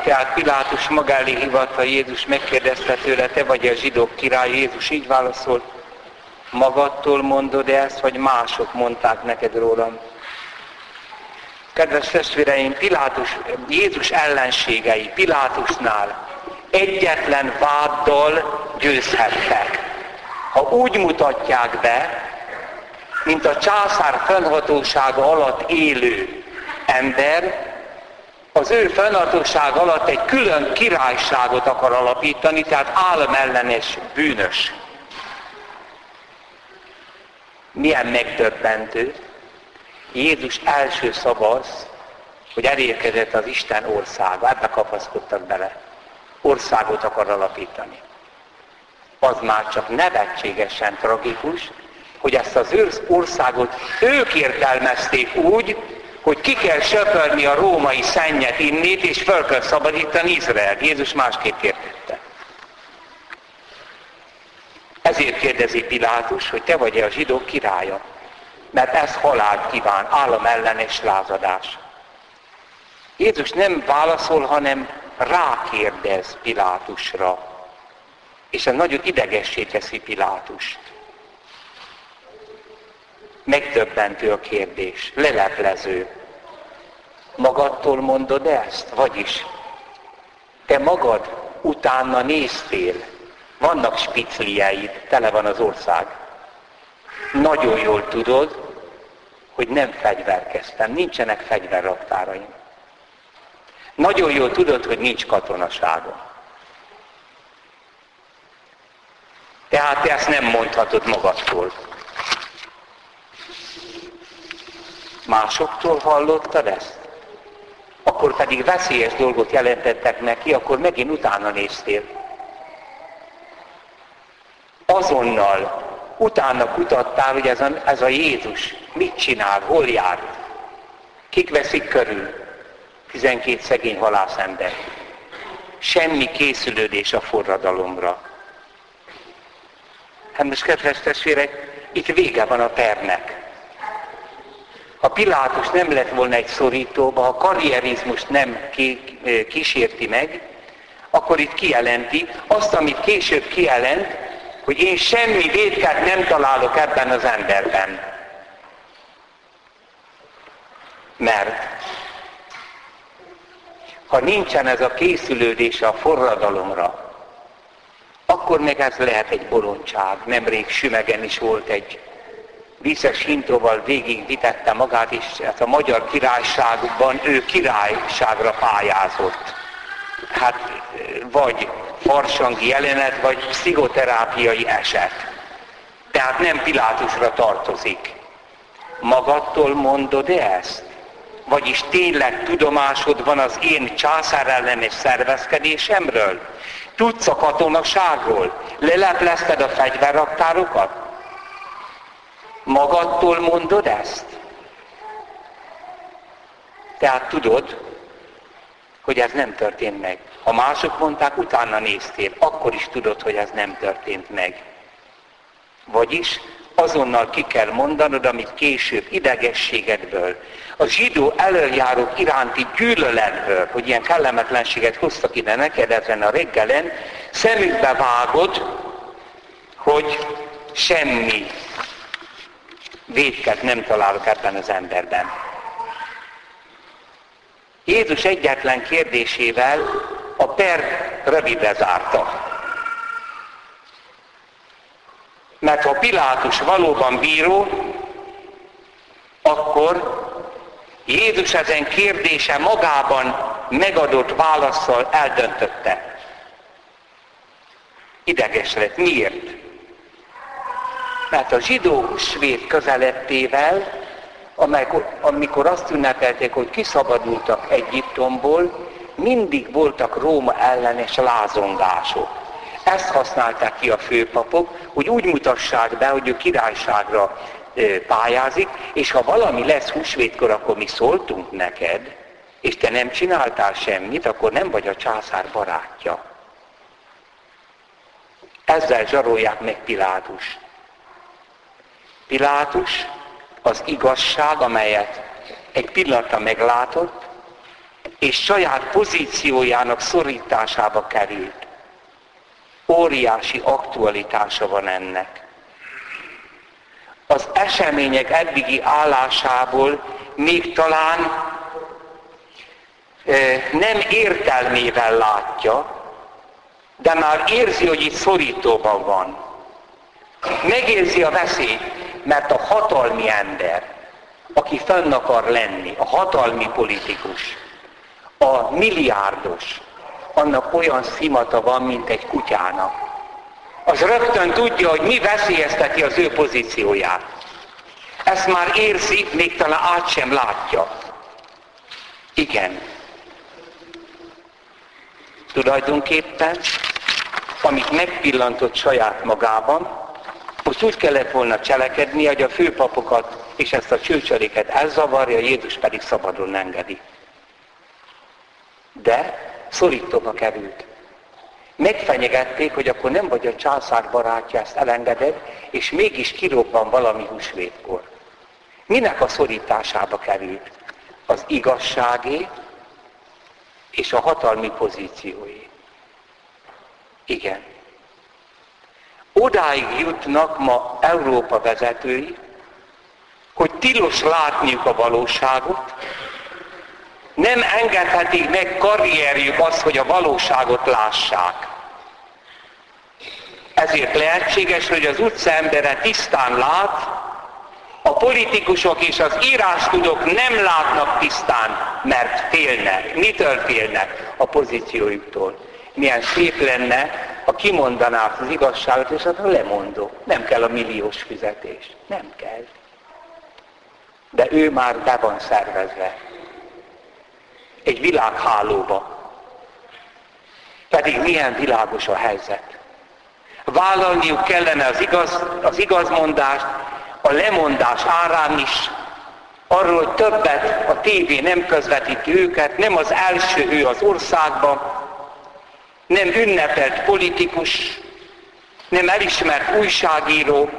tehát Pilátus maga elé hívatta Jézus, megkérdezte tőle, te vagy a zsidók királya? Jézus így válaszolt, magadtól mondod ezt, vagy mások mondták neked rólam? Kedves testvéreim, Jézus ellenségei Pilátusnál egyetlen váddal győzhettek. Ha úgy mutatják be, mint a császár fennhatósága alatt élő ember, az ő fennhatósága alatt egy külön királyságot akar alapítani, tehát államellenes bűnös. Milyen megdöbbentő. Jézus első szava az, hogy elérkezett az Isten országa, ebbe kapaszkodtak bele. Országot akar alapítani. Az már csak nevetségesen tragikus, hogy ezt az országot ők értelmezték úgy, hogy ki kell söpörni a római szennyet innét, és fel kell szabadítani Izraelt. Jézus másképp értette. Ezért kérdezi Pilátus, hogy te vagy-e a zsidók királya? Mert ez halált kíván, államellenes lázadás. Jézus nem válaszol, hanem rákérdez Pilátusra. És ez nagyon idegessé teszi Pilátust. Megdöbbentő a kérdés, leleplező. Magadtól mondod ezt? Vagyis, te magad utána néztél. Vannak spiclieid, tele van az ország. Nagyon jól tudod, hogy nem fegyverkeztem, nincsenek fegyverraktáraim. Nagyon jól tudod, hogy nincs katonaságom. Tehát te ezt nem mondhatod magadtól. Másoktól hallottad ezt? Akkor pedig veszélyes dolgot jelentettek neki, akkor megint utána néztél. Azonnal utána kutattál, hogy ez a Jézus mit csinál, hol jár, kik veszik körül. 12 szegény halászember. Semmi készülődés a forradalomra. Hát most kedves testvérek, itt vége van a pernek. Ha Pilátus nem lett volna egy szorítóba, ha karrierizmust nem kísérti meg, akkor itt kijelenti azt, amit később kijelent, hogy én semmi vétkát nem találok ebben az emberben. Mert ha nincsen ez a készülődés a forradalomra, akkor meg ez lehet egy bolondság. Nemrég Sümegen is volt egy Vízes Hintóval végigvitette magát, és hát a magyar királyságban ő királyságra pályázott. Hát vagy farsangi jelenet, vagy pszichoterápiai eset. Tehát nem Pilátusra tartozik. Magadtól mondod-e ezt? Vagyis tényleg tudomásod van az én császárellenes szervezkedésemről? Tudsz a katonaságról? Leleplezted a fegyverraktárokat? Magadtól mondod ezt? Tehát tudod, hogy ez nem történt meg. Ha mások mondták, utána néztél, akkor is tudod, hogy ez nem történt meg. Vagyis azonnal ki kell mondanod, amit később idegességedből, a zsidó elöljárók iránti gyűlöletből, hogy ilyen kellemetlenséget hoztak ide neked ezen a reggelen, szemükbe vágod, hogy semmi vétket nem találok ebben az emberben. Jézus egyetlen kérdésével a per rövidre zárta. Mert ha Pilátus valóban bíró, akkor Jézus ezen kérdése magában megadott válasszal eldöntötte. Ideges lett. Miért? Mert a zsidó-svéd közelettével, amikor azt ünnepelték, hogy kiszabadultak Egyiptomból, mindig voltak Róma ellenes lázongások. Ezt használták ki a főpapok, hogy úgy mutassák be, hogy ő királyságra pályázik, és ha valami lesz húsvétkor, akkor mi szóltunk neked, és te nem csináltál semmit, akkor nem vagy a császár barátja. Ezzel zsarolják meg Pilátust. Pilátus az igazság, amelyet egy pillanatra meglátott, és saját pozíciójának szorításába került. Óriási aktualitása van ennek. Az események eddigi állásából még talán nem értelmével látja, de már érzi, hogy itt szorítóban van. Megérzi a veszélyt, mert a hatalmi ember, aki fenn akar lenni, a hatalmi politikus, a milliárdos, annak olyan szimata van, mint egy kutyának. Az rögtön tudja, hogy mi veszélyezteti az ő pozícióját. Ezt már érzi, még talán át sem látja. Igen. Tulajdonképpen, amit megpillantott saját magában, most úgy kellett volna cselekedni, hogy a főpapokat és ezt a csőcseléket elzavarja, Jézus pedig szabadon engedi. De szorítóba került. Megfenyegették, hogy akkor nem vagy a császár barátja, ezt elengeded, és mégis kirobban valami húsvétkor. Minek a szorításába került? Az igazságé és a hatalmi pozícióé. Igen. Odáig jutnak ma Európa vezetői, hogy tilos látniuk a valóságot, nem engedhetik meg karrierjük azt, hogy a valóságot lássák. Ezért lehetséges, hogy az utcaembere tisztán lát, a politikusok és az írástudók nem látnak tisztán, mert félnek. Mitől félnek? A pozíciójuktól. Milyen szép lenne, ha kimondanák az igazságot, és hát lemondok. Nem kell a milliós fizetés. Nem kell. De ő már be van szervezve. Egy világhálóba. Pedig milyen világos a helyzet. Vállalniuk kellene az igazmondást, a lemondás árán is, arról, hogy többet a tévé nem közvetíti őket, nem az első ő az országban, nem ünnepelt politikus, nem elismert újságíró.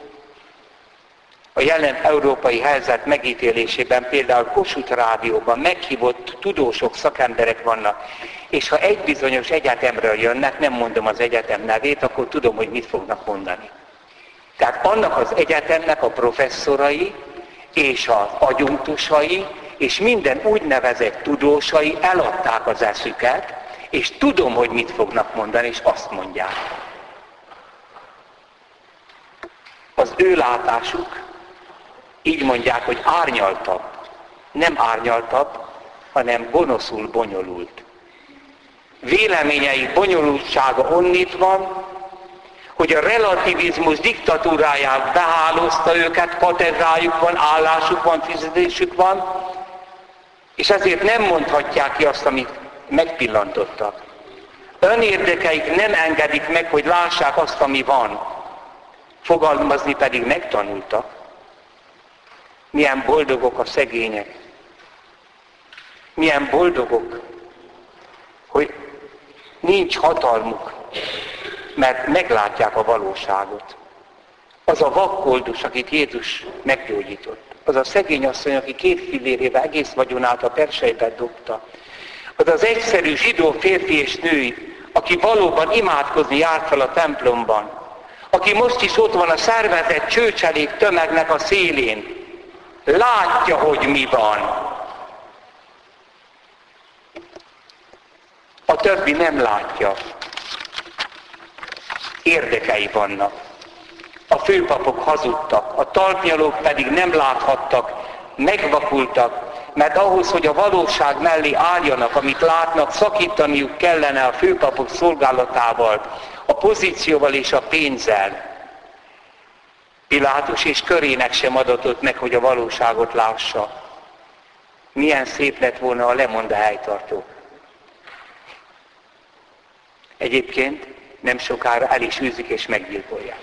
A jelen európai helyzet megítélésében például Kossuth Rádióban meghívott tudósok, szakemberek vannak, és ha egy bizonyos egyetemről jönnek, nem mondom az egyetem nevét, akkor tudom, hogy mit fognak mondani. Tehát annak az egyetemnek a professzorai és az adjunktusai és minden úgynevezett tudósai eladták az eszüket, és tudom, hogy mit fognak mondani, és azt mondják. Az ő látásuk, így mondják, hogy árnyaltabb. Nem árnyaltabb, hanem gonoszul bonyolult. Véleményei bonyolultsága onnit van, hogy a relativizmus diktatúráját behálózta őket, katedrájuk van, állásuk van, fizetésük van, és ezért nem mondhatják ki azt, amit megpillantottak. Önérdekeik nem engedik meg, hogy lássák azt, ami van. Fogalmazni pedig megtanultak. Milyen boldogok a szegények. Milyen boldogok, hogy nincs hatalmuk, mert meglátják a valóságot. Az a vakkoldus, akit Jézus meggyógyított. Az a szegény asszony, aki 2 fillérével egész vagyonát a persejbe dobta. Az az egyszerű zsidó férfi és nő, aki valóban imádkozni járt fel a templomban. Aki most is ott van a szervezett csőcselék tömegnek a szélén. Látja, hogy mi van. A többi nem látja. Érdekei vannak. A főpapok hazudtak, a talpnyalók pedig nem láthattak, megvakultak, mert ahhoz, hogy a valóság mellé álljanak, amit látnak, szakítaniuk kellene a főpapok szolgálatával, a pozícióval és a pénzzel. Pilátus és körének sem adatott meg, hogy a valóságot lássa. Milyen szép lett volna, ha lemond a helytartó. Egyébként nem sokára el is űzik és meggyilkolják.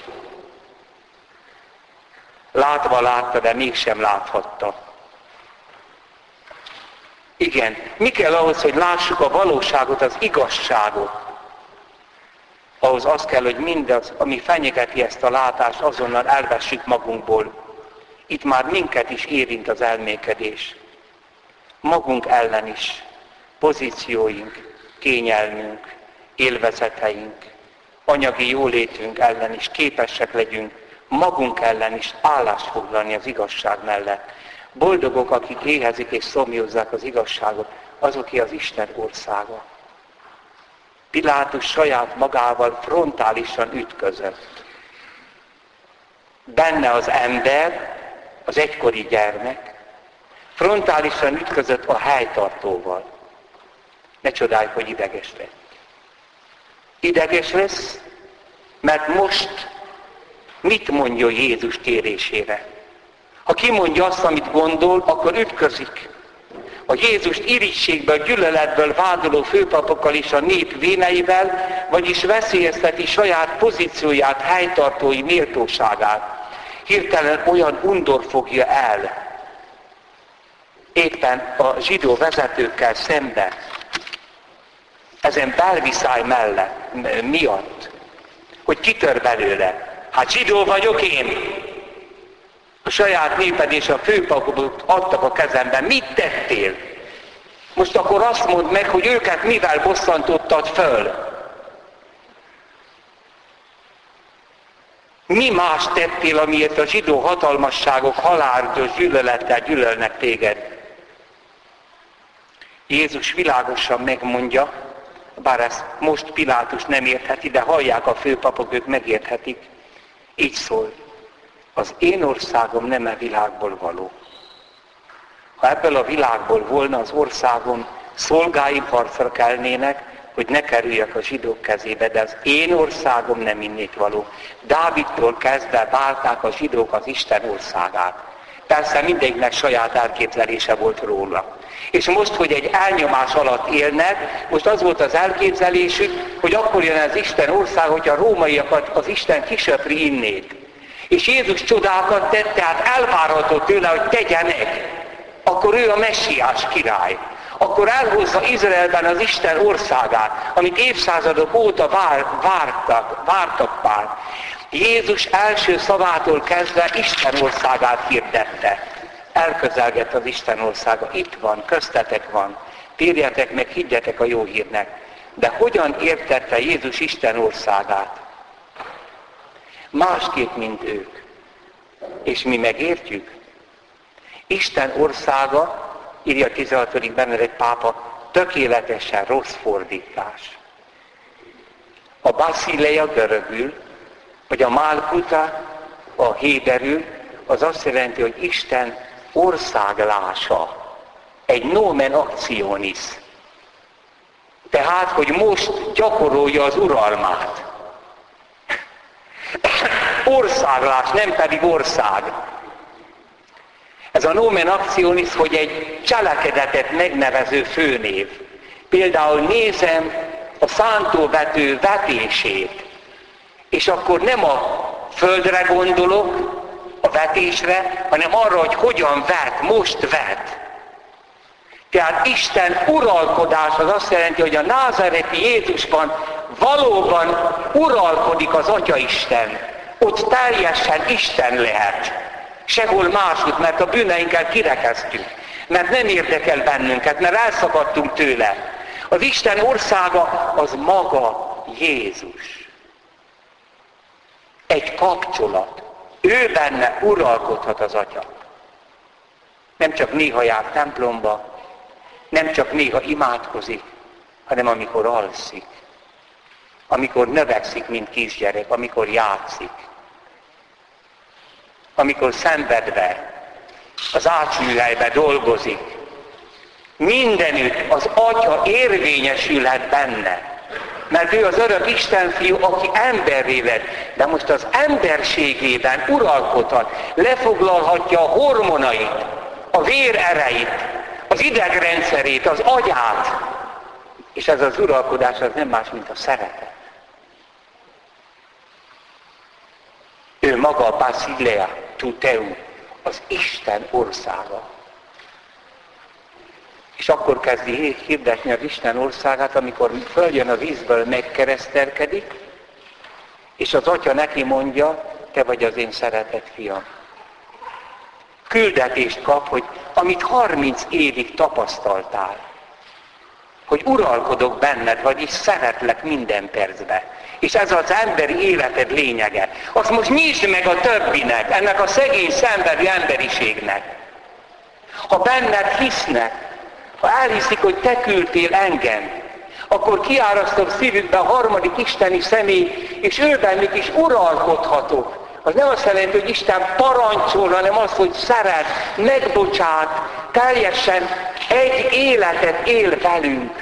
Látva látta, de mégsem láthatta. Igen, mi kell ahhoz, hogy lássuk a valóságot, az igazságot? Ahhoz az kell, hogy mindaz, ami fenyegeti ezt a látást, azonnal elvessük magunkból. Itt már minket is érint az elmékedés. Magunk ellen is. pozícióink, kényelmünk, élvezeteink, anyagi jólétünk ellen is képesek legyünk magunk ellen is állást foglalni az igazság mellett. Boldogok, akik éhezik és szomjózzák az igazságot, azoké az Isten országa. Pilátus saját magával frontálisan ütközött. Benne az ember, az egykori gyermek, frontálisan ütközött a helytartóval. Ne csodálj, hogy ideges lett. Ideges lesz, mert most mit mondja Jézus kérésére? Ha kimondja azt, amit gondol, akkor ütközik. A Jézust irigységből, gyűlöletből vádoló főpapokkal és a nép véneivel, vagyis veszélyezteti saját pozícióját, helytartói méltóságát. Hirtelen olyan undor fogja el, éppen a zsidó vezetőkkel szemben, ezen belviszály miatt, hogy kitör belőle. Hát zsidó vagyok én. A saját néped és a főpapok adtak a kezemben. Mit tettél? Most akkor azt mondd meg, hogy őket mivel bosszantottad föl? Mi más tettél, amiért a zsidó hatalmasságok halálos gyűlölettel gyűlölnek téged? Jézus világosan megmondja, bár ezt most Pilátus nem értheti, de hallják a főpapok, ők megérthetik. Így szól, az én országom nem a világból való. Ha ebből a világból volna az országom, szolgáim harcra kelnének, hogy ne kerüljek a zsidók kezébe, de az én országom nem innét való. Dávidtól kezdve válták a zsidók az Isten országát. Persze mindegyiknek saját elképzelése volt róla. És most, hogy egy elnyomás alatt élnek, most az volt az elképzelésük, hogy akkor jön az Isten ország, hogy a rómaiakat az Isten kisöpri innét. És Jézus csodákat tett, tehát elvárható tőle, hogy tegye meg. Akkor ő a messiás király. Akkor elhozza Izraelben az Isten országát, amit évszázadok óta vártak már. Jézus első szavától kezdve Isten országát hirdette. Elközelgett az Isten országa. Itt van, köztetek van. Térjetek meg, higgyetek a jó hírnek. De hogyan értette Jézus Isten országát? Másképp, mint ők. És mi megértjük. Isten országa, írja a 16. Benedek pápa, tökéletesen rossz fordítás. A basileia görögül, vagy a Malkuta a héberül, az azt jelenti, hogy Isten országlása. Egy nomen actionis. Tehát, hogy most gyakorolja az uralmát. Országlás, nem pedig ország. Ez a nomen actionis, hogy egy cselekedetet megnevező főnév. Például nézem a szántóvető vetését, és akkor nem a földre gondolok, a vetésre, hanem arra, hogy hogyan vet, most vet. Tehát Isten uralkodás az azt jelenti, hogy a názáreti Jézusban valóban uralkodik az Atyaisten. Ott teljesen Isten lehet. Sehol máshogy, mert a bűneinket kirekeztük. Mert nem érdekel bennünket, mert elszakadtunk tőle. Az Isten országa az maga Jézus. Egy kapcsolat. Ő benne uralkodhat az Atya. Nem csak néha jár templomba, nem csak néha imádkozik, hanem amikor alszik. Amikor növekszik, mint kisgyerek, amikor játszik. Amikor szenvedve az ácsműhelybe dolgozik. Mindenütt az Atya érvényesülhet benne. Mert ő az örök Isten fiú, aki emberré lett. De most az emberségében uralkodhat, lefoglalhatja a hormonait, a vér erejét, az idegrendszerét, az agyát. És ez az uralkodás az nem más, mint a szeretet. Ő maga a Basilea Tuteu, az Isten országa. És akkor kezdi hirdetni az Isten országát, amikor följön a vízből, megkeresztelkedik, és az Atya neki mondja, te vagy az én szeretett fiam. Küldetést kap, hogy amit 30 évig tapasztaltál, hogy uralkodok benned, vagyis szeretlek minden percben. És ez az emberi életed lényege. Azt most nyisd meg a többinek, ennek a szegény, szenvedő emberiségnek. Ha benned hisznek, ha elhiszik, hogy te küldtél engem, akkor kiárasztom szívükbe a harmadik isteni személy, és ő bennük is uralkodhatok. Az nem azt jelenti, hogy Isten parancsol, hanem az, hogy szeret, megbocsát, teljesen egy életet él velünk.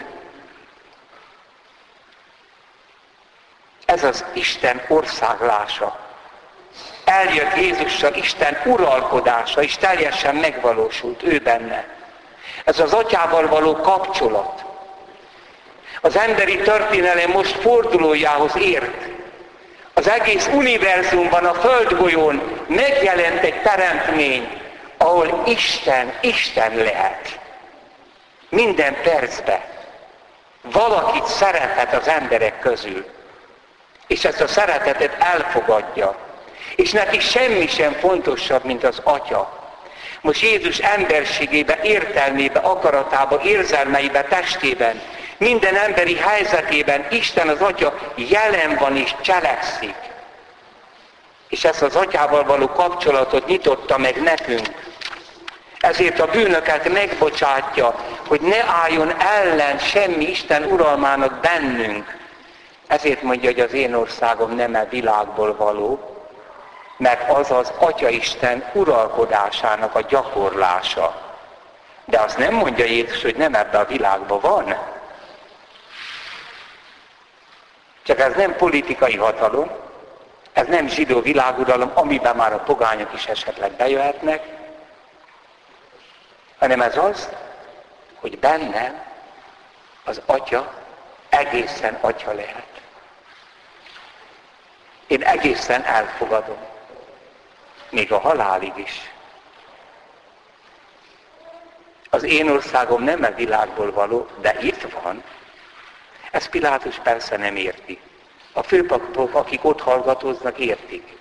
Ez az Isten országlása. Eljött Jézussal Isten uralkodása, és teljesen megvalósult ő benne. Ez az Atyával való kapcsolat. Az emberi történelem most fordulójához ért. Az egész univerzumban, a földgolyón megjelent egy teremtmény, ahol Isten lehet. Minden percben valakit szerethet az emberek közül. És ezt a szeretetet elfogadja. És neki semmi sem fontosabb, mint az Atya. Most Jézus emberségébe, értelmébe, akaratába, érzelmeibe, testében, minden emberi helyzetében Isten az Atya jelen van és cselekszik. És ezt az Atyával való kapcsolatot nyitotta meg nekünk. Ezért a bűnöket megbocsátja, hogy ne álljon ellen semmi Isten uralmának bennünk. Ezért mondja, hogy az én országom nem a világból való, mert az az Atyaisten uralkodásának a gyakorlása. De azt nem mondja Jézus, hogy nem ebben a világban van. Csak ez nem politikai hatalom, ez nem zsidó világuralom, amiben már a pogányok is esetleg bejöhetnek, hanem ez az, hogy bennem az Atya egészen Atya lehet. Én egészen elfogadom. Még a halálig is. Az én országom nem a világból való, de itt van. Ezt Pilátus persze nem érti. A főpapok, akik ott hallgatóznak, értik.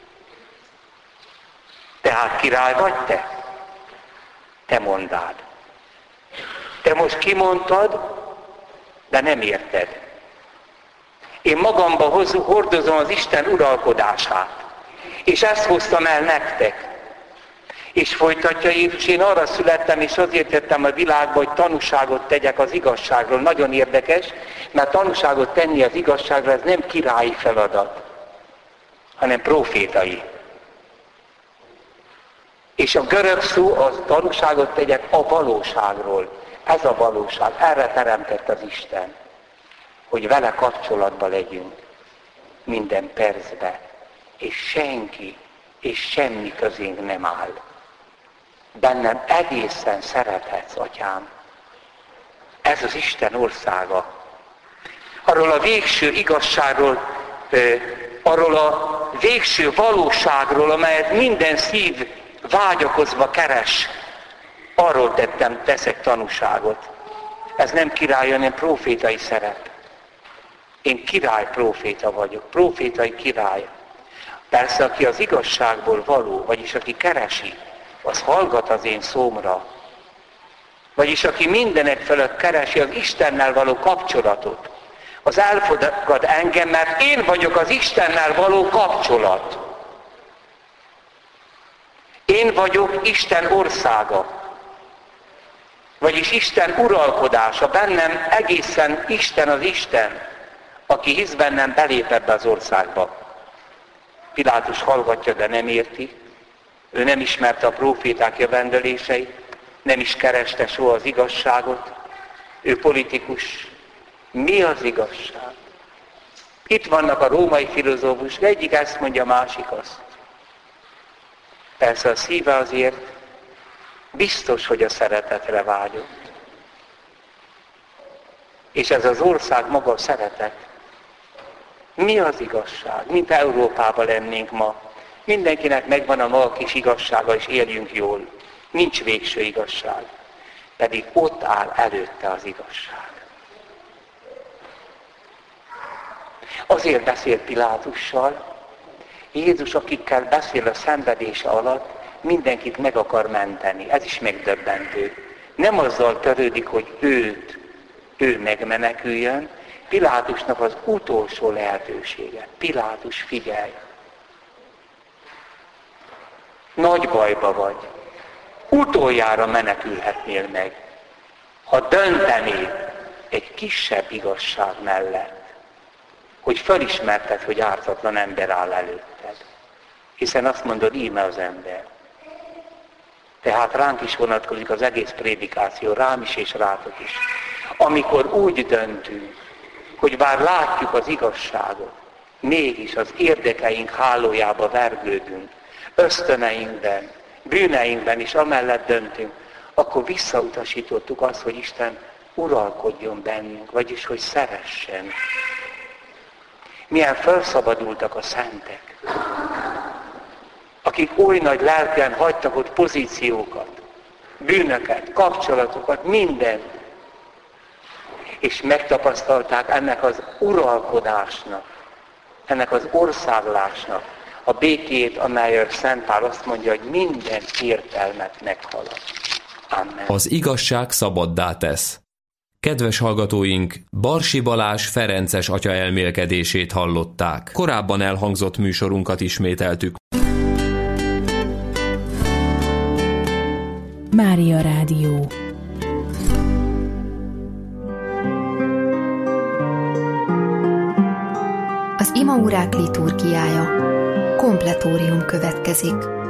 Tehát király vagy te? Te mondád. Te most kimondtad, de nem érted. Én magamba hordozom az Isten uralkodását. És ezt hoztam el nektek. És folytatja Jézus, én arra születtem, és azért jöttem a világba, hogy tanúságot tegyek az igazságról. Nagyon érdekes, mert tanúságot tenni az igazságra, ez nem királyi feladat, hanem profétai. És a görög szó az tanúságot tegyek a valóságról. Ez a valóság, erre teremtett az Isten. Hogy vele kapcsolatban legyünk minden percben. És senki és semmi közénk nem áll. Bennem egészen szerethetsz, Atyám. Ez az Isten országa. Arról a végső igazságról, arról a végső valóságról, amelyet minden szív vágyakozva keres, arról teszek tanúságot. Ez nem király, hanem profétai szerep. Én király proféta vagyok, profétai király. Persze, aki az igazságból való, vagyis aki keresi, az hallgat az én szómra. Vagyis aki mindenek fölött keresi az Istennel való kapcsolatot, az elfogad engem, mert én vagyok az Istennel való kapcsolat. Én vagyok Isten országa. Vagyis Isten uralkodása. Bennem egészen Isten az Isten, aki hisz bennem, belép ebbe az országba. Pilátus hallgatja, de nem érti. Ő nem ismerte a próféták jövendőléseit, nem is kereste soha az igazságot. Ő politikus. Mi az igazság? Itt vannak a római filozófusok, egyik ezt mondja, a másik azt. Persze a szíve azért biztos, hogy a szeretetre vágyott. És ez az ország maga a szeretet. Mi az igazság? Mint Európában lennénk ma. Mindenkinek megvan a maga kis igazsága, és éljünk jól. Nincs végső igazság. Pedig ott áll előtte az igazság. Azért beszél Pilátussal. Jézus, akikkel beszél a szenvedése alatt, mindenkit meg akar menteni. Ez is megdöbbentő. Nem azzal törődik, hogy őt ő megmeneküljön. Pilátusnak az utolsó lehetősége. Pilátus, figyelj! Nagy bajba vagy. Utoljára menekülhetnél meg, ha döntenél egy kisebb igazság mellett, hogy felismerted, hogy ártatlan ember áll előtted. Hiszen azt mondod, íme az ember. Tehát ránk is vonatkozik az egész prédikáció, rám is és rátok is. Amikor úgy döntünk, hogy bár látjuk az igazságot, mégis az érdekeink hálójába vergődünk, ösztöneinkben, bűneinkben is amellett döntünk, akkor visszautasítottuk azt, hogy Isten uralkodjon bennünk, vagyis hogy szeressen. Milyen felszabadultak a szentek, akik oly nagy lelken hagytak ott pozíciókat, bűnöket, kapcsolatokat, mindent, és megtapasztalták ennek az uralkodásnak, ennek az országlásnak a békét, amelyről Szent Pál azt mondja, hogy minden értelmet meghalad. Amen. Az igazság szabaddá tesz. Kedves hallgatóink, Barsi Balázs ferences atya elmélkedését hallották. Korábban elhangzott műsorunkat ismételtük. Mária Rádió. Az imaórák liturgiája. Kompletórium következik.